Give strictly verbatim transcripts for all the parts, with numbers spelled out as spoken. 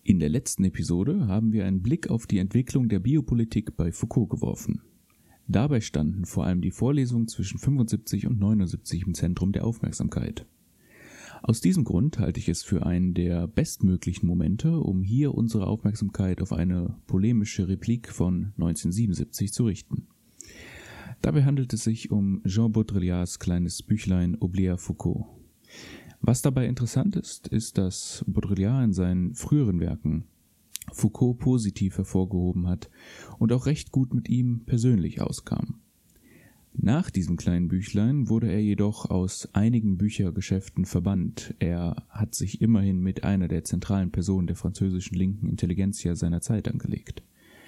In der letzten Episode haben wir einen Blick auf die Entwicklung der Biopolitik bei Foucault geworfen. Dabei standen vor allem die Vorlesungen zwischen fünfundsiebzig und neunundsiebzig im Zentrum der Aufmerksamkeit. Aus diesem Grund halte ich es für einen der bestmöglichen Momente, um hier unsere Aufmerksamkeit auf eine polemische Replik von neunzehnhundertsiebenundsiebzig zu richten. Dabei handelt es sich um Jean Baudrillards kleines Büchlein Oblier Foucault. Was dabei interessant ist, ist, dass Baudrillard in seinen früheren Werken Foucault positiv hervorgehoben hat und auch recht gut mit ihm persönlich auskam. Nach diesem kleinen Büchlein wurde er jedoch aus einigen Büchergeschäften verbannt. Er hat sich immerhin mit einer der zentralen Personen der französischen linken Intelligentsia seiner Zeit angelegt.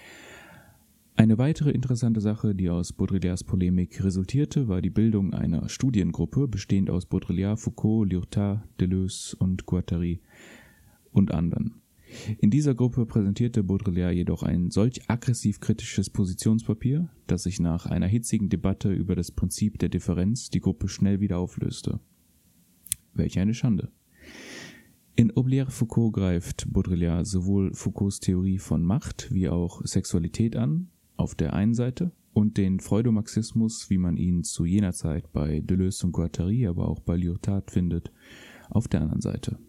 Eine weitere interessante Sache, die aus Baudrillards Polemik resultierte, war die Bildung einer Studiengruppe, bestehend aus Baudrillard, Foucault, Lyotard, Deleuze und Guattari und anderen. In dieser Gruppe präsentierte Baudrillard jedoch ein solch aggressiv kritisches Positionspapier, dass sich nach einer hitzigen Debatte über das Prinzip der Differenz die Gruppe schnell wieder auflöste. Welch eine Schande. In Oblier Foucault greift Baudrillard sowohl Foucaults Theorie von Macht wie auch Sexualität an, auf der einen Seite, und den Freudomarxismus, wie man ihn zu jener Zeit bei Deleuze und Guattari, aber auch bei Lyotard findet, auf der anderen Seite.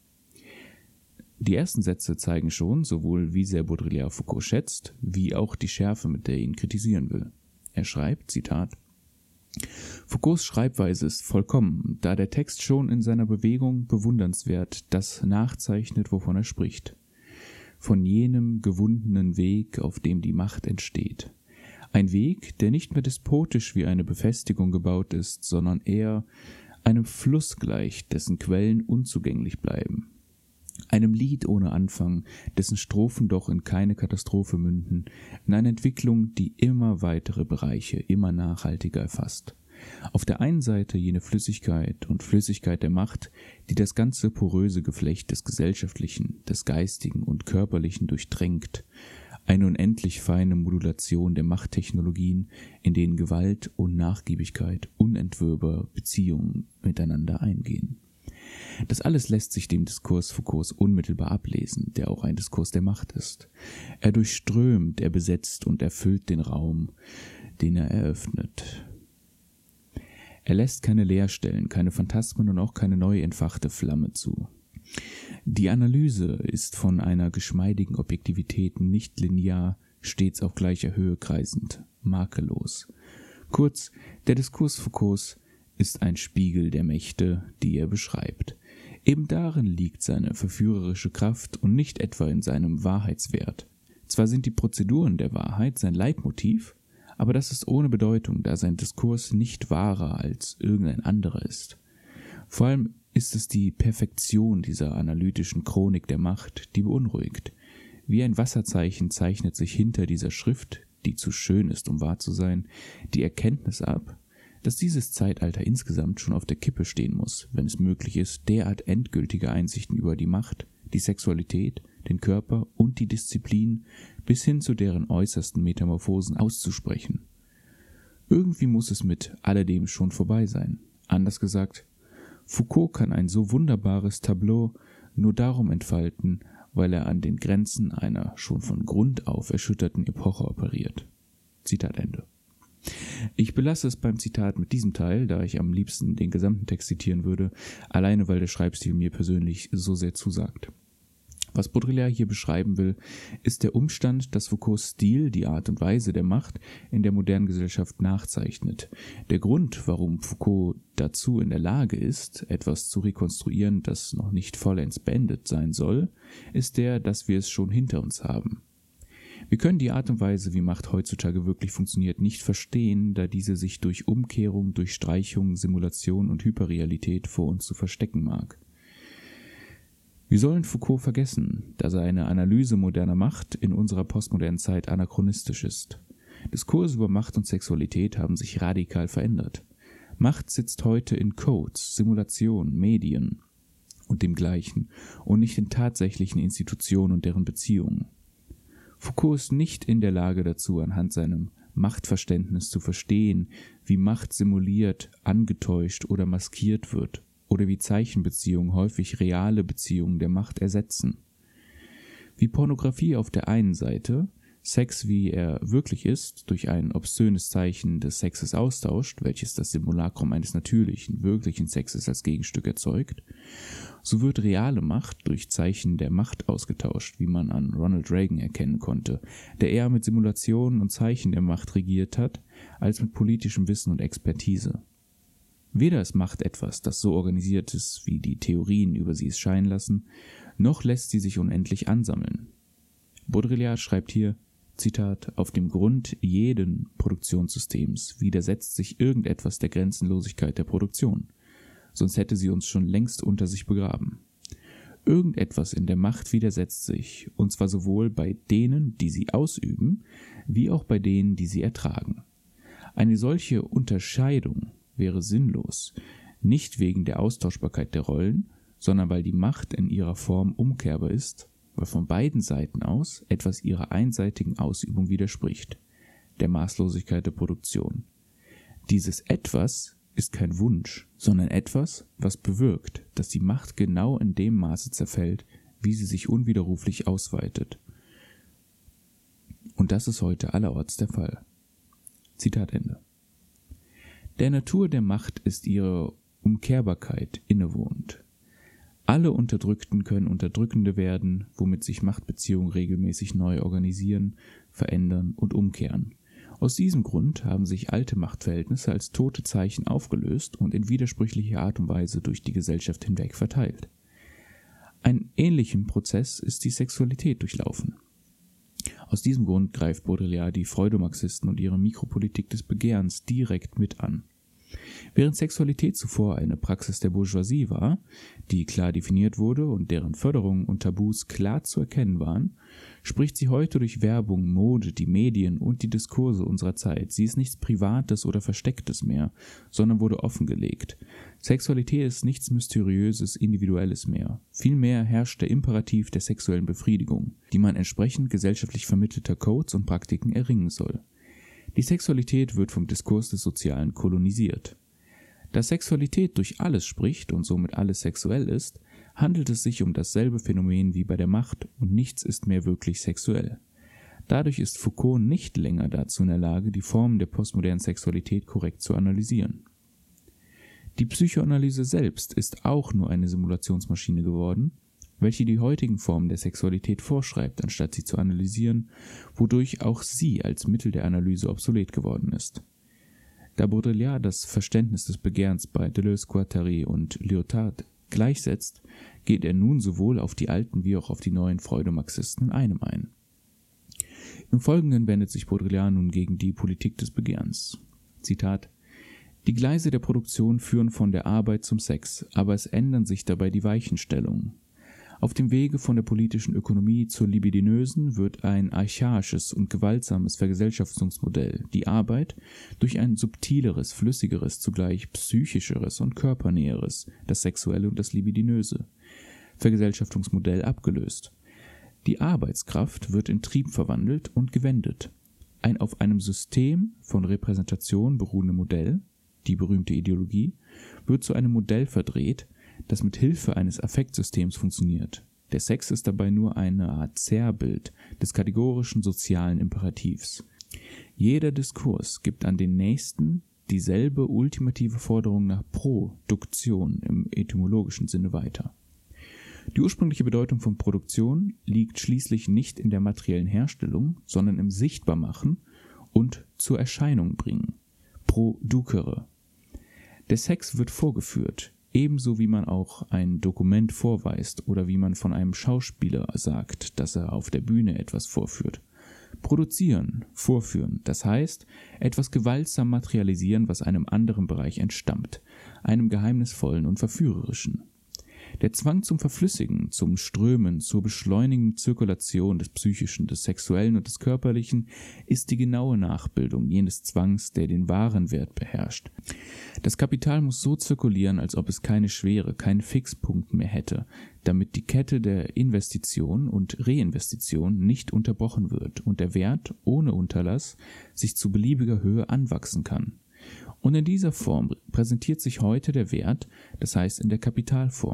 Die ersten Sätze zeigen schon sowohl, wie sehr Baudrillard Foucault schätzt, wie auch die Schärfe, mit der er ihn kritisieren will. Er schreibt, Zitat, Foucaults Schreibweise ist vollkommen, da der Text schon in seiner Bewegung bewundernswert das nachzeichnet, wovon er spricht. Von jenem gewundenen Weg, auf dem die Macht entsteht. Ein Weg, der nicht mehr despotisch wie eine Befestigung gebaut ist, sondern eher einem Fluss gleicht, dessen Quellen unzugänglich bleiben. Einem Lied ohne Anfang, dessen Strophen doch in keine Katastrophe münden, in eine Entwicklung, die immer weitere Bereiche, immer nachhaltiger erfasst. Auf der einen Seite jene Flüssigkeit und Flüssigkeit der Macht, die das ganze poröse Geflecht des Gesellschaftlichen, des Geistigen und Körperlichen durchdrängt, eine unendlich feine Modulation der Machttechnologien, in denen Gewalt und Nachgiebigkeit unentwirrbar Beziehungen miteinander eingehen. Das alles lässt sich dem Diskurs Foucaults unmittelbar ablesen, der auch ein Diskurs der Macht ist. Er durchströmt, er besetzt und erfüllt den Raum, den er eröffnet. Er lässt keine Leerstellen, keine Phantasmen und auch keine neu entfachte Flamme zu. Die Analyse ist von einer geschmeidigen Objektivität nicht linear, stets auf gleicher Höhe kreisend, makellos. Kurz, der Diskurs Foucaults ist ein Spiegel der Mächte, die er beschreibt. Eben darin liegt seine verführerische Kraft und nicht etwa in seinem Wahrheitswert. Zwar sind die Prozeduren der Wahrheit sein Leitmotiv, aber das ist ohne Bedeutung, da sein Diskurs nicht wahrer als irgendein anderer ist. Vor allem ist es die Perfektion dieser analytischen Chronik der Macht, die beunruhigt. Wie ein Wasserzeichen zeichnet sich hinter dieser Schrift, die zu schön ist, um wahr zu sein, die Erkenntnis ab, dass dieses Zeitalter insgesamt schon auf der Kippe stehen muss, wenn es möglich ist, derart endgültige Einsichten über die Macht, die Sexualität, den Körper und die Disziplin bis hin zu deren äußersten Metamorphosen auszusprechen. Irgendwie muss es mit alledem schon vorbei sein. Anders gesagt, Foucault kann ein so wunderbares Tableau nur darum entfalten, weil er an den Grenzen einer schon von Grund auf erschütterten Epoche operiert. Zitat Ende. Ich belasse es beim Zitat mit diesem Teil, da ich am liebsten den gesamten Text zitieren würde, alleine weil der Schreibstil mir persönlich so sehr zusagt. Was Baudrillard hier beschreiben will, ist der Umstand, dass Foucaults Stil die Art und Weise der Macht in der modernen Gesellschaft nachzeichnet. Der Grund, warum Foucault dazu in der Lage ist, etwas zu rekonstruieren, das noch nicht vollends beendet sein soll, ist der, dass wir es schon hinter uns haben. Wir können die Art und Weise, wie Macht heutzutage wirklich funktioniert, nicht verstehen, da diese sich durch Umkehrung, durch Streichung, Simulation und Hyperrealität vor uns zu verstecken mag. Wir sollen Foucault vergessen, da seine Analyse moderner Macht in unserer postmodernen Zeit anachronistisch ist. Diskurse über Macht und Sexualität haben sich radikal verändert. Macht sitzt heute in Codes, Simulationen, Medien und dem Gleichen und nicht in tatsächlichen Institutionen und deren Beziehungen. Foucault ist nicht in der Lage dazu, anhand seinem Machtverständnis zu verstehen, wie Macht simuliert, angetäuscht oder maskiert wird oder wie Zeichenbeziehungen häufig reale Beziehungen der Macht ersetzen. Wie Pornografie auf der einen Seite Sex, wie er wirklich ist, durch ein obszönes Zeichen des Sexes austauscht, welches das Simulacrum eines natürlichen, wirklichen Sexes als Gegenstück erzeugt, so wird reale Macht durch Zeichen der Macht ausgetauscht, wie man an Ronald Reagan erkennen konnte, der eher mit Simulationen und Zeichen der Macht regiert hat, als mit politischem Wissen und Expertise. Weder ist Macht etwas, das so organisiert ist, wie die Theorien über sie es scheinen lassen, noch lässt sie sich unendlich ansammeln. Baudrillard schreibt hier, Zitat, auf dem Grund jeden Produktionssystems widersetzt sich irgendetwas der Grenzenlosigkeit der Produktion, sonst hätte sie uns schon längst unter sich begraben. Irgendetwas in der Macht widersetzt sich, und zwar sowohl bei denen, die sie ausüben, wie auch bei denen, die sie ertragen. Eine solche Unterscheidung wäre sinnlos, nicht wegen der Austauschbarkeit der Rollen, sondern weil die Macht in ihrer Form umkehrbar ist, weil von beiden Seiten aus etwas ihrer einseitigen Ausübung widerspricht, der Maßlosigkeit der Produktion. Dieses Etwas ist kein Wunsch, sondern etwas, was bewirkt, dass die Macht genau in dem Maße zerfällt, wie sie sich unwiderruflich ausweitet. Und das ist heute allerorts der Fall. Zitat Ende. Der Natur der Macht ist ihre Umkehrbarkeit innewohnend. Alle Unterdrückten können Unterdrückende werden, womit sich Machtbeziehungen regelmäßig neu organisieren, verändern und umkehren. Aus diesem Grund haben sich alte Machtverhältnisse als tote Zeichen aufgelöst und in widersprüchlicher Art und Weise durch die Gesellschaft hinweg verteilt. Einen ähnlichen Prozess ist die Sexualität durchlaufen. Aus diesem Grund greift Baudrillard die Freudomarxisten und ihre Mikropolitik des Begehrens direkt mit an. Während Sexualität zuvor eine Praxis der Bourgeoisie war, die klar definiert wurde und deren Förderung und Tabus klar zu erkennen waren, spricht sie heute durch Werbung, Mode, die Medien und die Diskurse unserer Zeit. Sie ist nichts Privates oder Verstecktes mehr, sondern wurde offengelegt. Sexualität ist nichts Mysteriöses, Individuelles mehr. Vielmehr herrscht der Imperativ der sexuellen Befriedigung, die man entsprechend gesellschaftlich vermittelter Codes und Praktiken erringen soll. Die Sexualität wird vom Diskurs des Sozialen kolonisiert. Da Sexualität durch alles spricht und somit alles sexuell ist, handelt es sich um dasselbe Phänomen wie bei der Macht und nichts ist mehr wirklich sexuell. Dadurch ist Foucault nicht länger dazu in der Lage, die Formen der postmodernen Sexualität korrekt zu analysieren. Die Psychoanalyse selbst ist auch nur eine Simulationsmaschine geworden, welche die heutigen Formen der Sexualität vorschreibt, anstatt sie zu analysieren, wodurch auch sie als Mittel der Analyse obsolet geworden ist. Da Baudrillard das Verständnis des Begehrens bei Deleuze-Guattari und Lyotard gleichsetzt, geht er nun sowohl auf die alten wie auch auf die neuen Freudomarxisten in einem ein. Im Folgenden wendet sich Baudrillard nun gegen die Politik des Begehrens. Zitat: Die Gleise der Produktion führen von der Arbeit zum Sex, aber es ändern sich dabei die Weichenstellungen. Auf dem Wege von der politischen Ökonomie zur libidinösen wird ein archaisches und gewaltsames Vergesellschaftungsmodell, die Arbeit, durch ein subtileres, flüssigeres, zugleich psychischeres und körpernäheres, das Sexuelle und das Libidinöse, Vergesellschaftungsmodell abgelöst. Die Arbeitskraft wird in Trieb verwandelt und gewendet. Ein auf einem System von Repräsentation beruhende Modell, die berühmte Ideologie, wird zu einem Modell verdreht, das mit Hilfe eines Affektsystems funktioniert. Der Sex ist dabei nur eine Art Zerrbild des kategorischen sozialen Imperativs. Jeder Diskurs gibt an den Nächsten dieselbe ultimative Forderung nach Produktion im etymologischen Sinne weiter. Die ursprüngliche Bedeutung von Produktion liegt schließlich nicht in der materiellen Herstellung, sondern im Sichtbarmachen und zur Erscheinung bringen. Producere. Der Sex wird vorgeführt, ebenso wie man auch ein Dokument vorweist oder wie man von einem Schauspieler sagt, dass er auf der Bühne etwas vorführt. Produzieren, vorführen, das heißt, etwas gewaltsam materialisieren, was einem anderen Bereich entstammt, einem geheimnisvollen und verführerischen. Der Zwang zum Verflüssigen, zum Strömen, zur beschleunigenden Zirkulation des Psychischen, des Sexuellen und des Körperlichen ist die genaue Nachbildung jenes Zwangs, der den wahren Wert beherrscht. Das Kapital muss so zirkulieren, als ob es keine Schwere, keinen Fixpunkt mehr hätte, damit die Kette der Investition und Reinvestition nicht unterbrochen wird und der Wert ohne Unterlass sich zu beliebiger Höhe anwachsen kann. Und in dieser Form präsentiert sich heute der Wert, das heißt in der Kapitalform.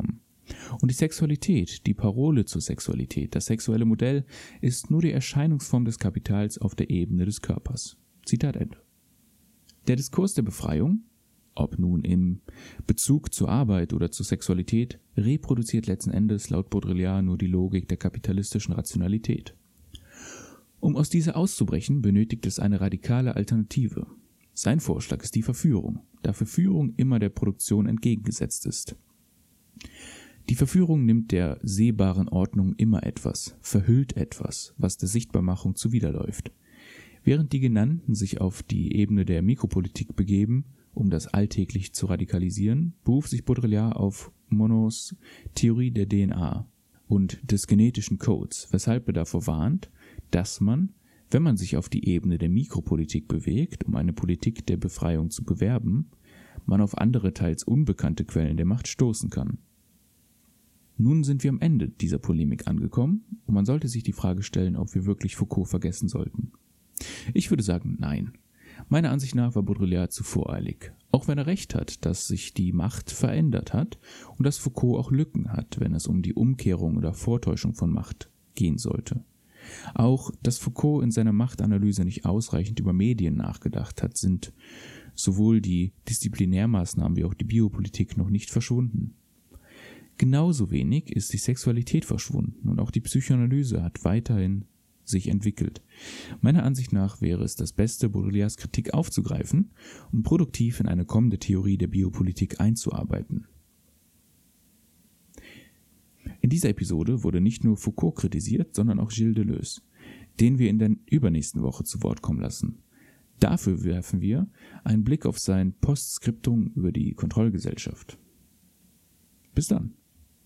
Und die Sexualität, die Parole zur Sexualität, das sexuelle Modell, ist nur die Erscheinungsform des Kapitals auf der Ebene des Körpers. Zitat Ende. Der Diskurs der Befreiung, ob nun im Bezug zur Arbeit oder zur Sexualität, reproduziert letzten Endes laut Baudrillard nur die Logik der kapitalistischen Rationalität. Um aus dieser auszubrechen, benötigt es eine radikale Alternative. Sein Vorschlag ist die Verführung, da Verführung immer der Produktion entgegengesetzt ist. Die Verführung nimmt der sehbaren Ordnung immer etwas, verhüllt etwas, was der Sichtbarmachung zuwiderläuft. Während die Genannten sich auf die Ebene der Mikropolitik begeben, um das alltäglich zu radikalisieren, beruft sich Baudrillard auf Monroes Theorie der D N A und des genetischen Codes, weshalb er davor warnt, dass man, wenn man sich auf die Ebene der Mikropolitik bewegt, um eine Politik der Befreiung zu bewerben, man auf andere teils unbekannte Quellen der Macht stoßen kann. Nun sind wir am Ende dieser Polemik angekommen und man sollte sich die Frage stellen, ob wir wirklich Foucault vergessen sollten. Ich würde sagen, nein. Meiner Ansicht nach war Baudrillard zu voreilig, auch wenn er recht hat, dass sich die Macht verändert hat und dass Foucault auch Lücken hat, wenn es um die Umkehrung oder Vortäuschung von Macht gehen sollte. Auch, dass Foucault in seiner Machtanalyse nicht ausreichend über Medien nachgedacht hat, sind sowohl die Disziplinärmaßnahmen wie auch die Biopolitik noch nicht verschwunden. Genauso wenig ist die Sexualität verschwunden und auch die Psychoanalyse hat weiterhin sich entwickelt. Meiner Ansicht nach wäre es das Beste, Baudrillards Kritik aufzugreifen, um produktiv in eine kommende Theorie der Biopolitik einzuarbeiten. In dieser Episode wurde nicht nur Foucault kritisiert, sondern auch Gilles Deleuze, den wir in der übernächsten Woche zu Wort kommen lassen. Dafür werfen wir einen Blick auf sein Postskriptum über die Kontrollgesellschaft. Bis dann.